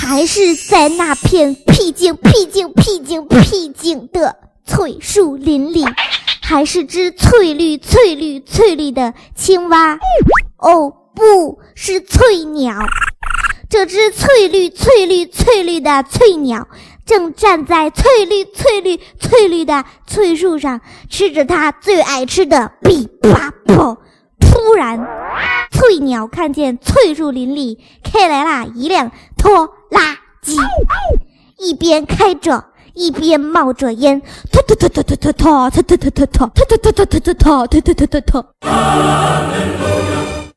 还是在那片僻静的翠树林里，还是只翠绿的青蛙？哦，不是翠鸟。这只翠绿的翠鸟正站在翠绿的翠树上，吃着它最爱吃的比巴卜。突然，翠鸟看见翠树林里开来了一辆拖拉机，一边开着一边冒着烟，